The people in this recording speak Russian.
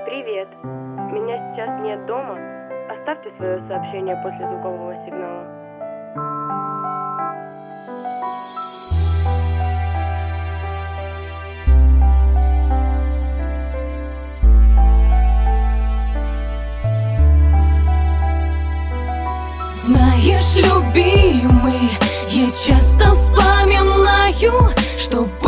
Привет. Меня сейчас нет дома. Оставьте свое сообщение после звукового сигнала. Знаешь, любимый, я часто вспоминаю, что